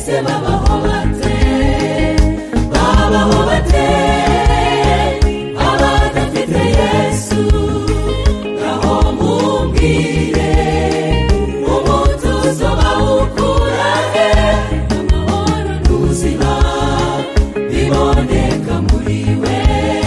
mbese babaho bate abadafite Yesu aho mumbwire umutuzo bawukura he amahoro n'ubuzima biboneka muri we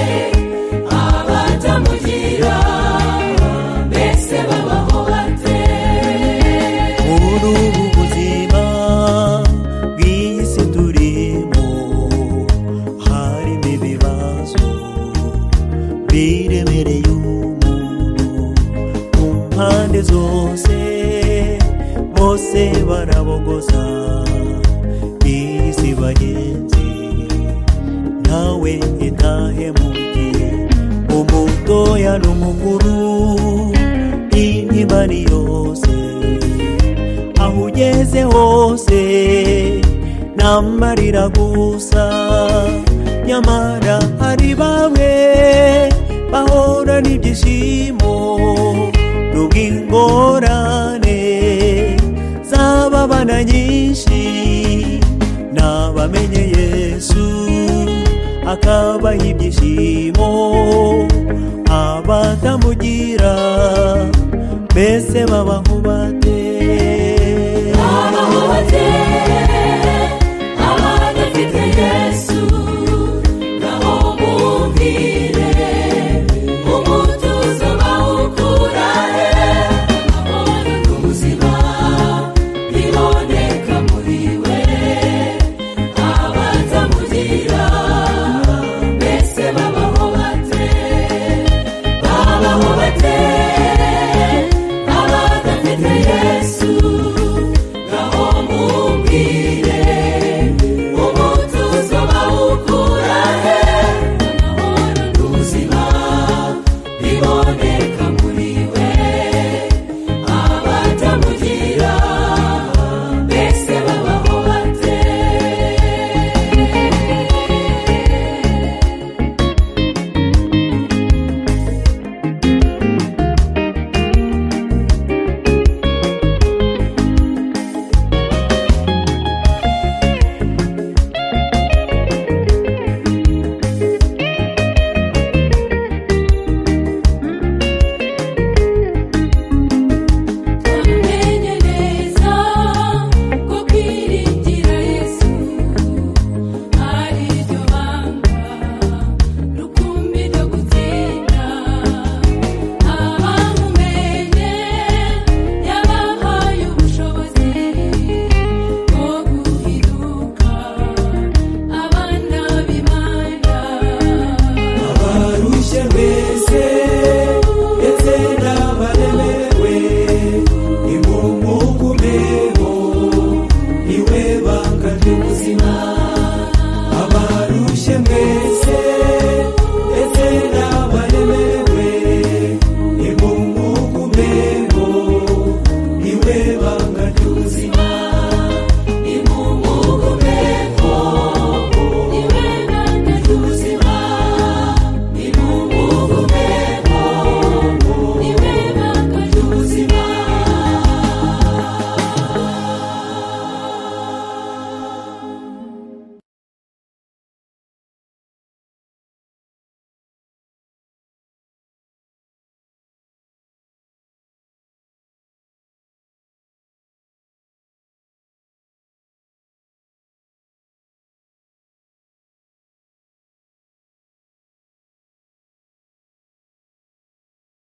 abatamugira mbese babaho bate muri ubu buzima bw'isi turimo harimo ibibazo biremereye umuntu ku mpande zose bose barabogoza isi bagenzi nawe ntahemukiye umutoya n'umukuru intimba ni yose aho ugeze hose n'amarira gusa nyamara hari bamwe bahora n'ibyishimo nubwo ingorane z'ababana nyinshi n'abamenye Yesu akabaha ibyishimo abatamugira mbese babaho bate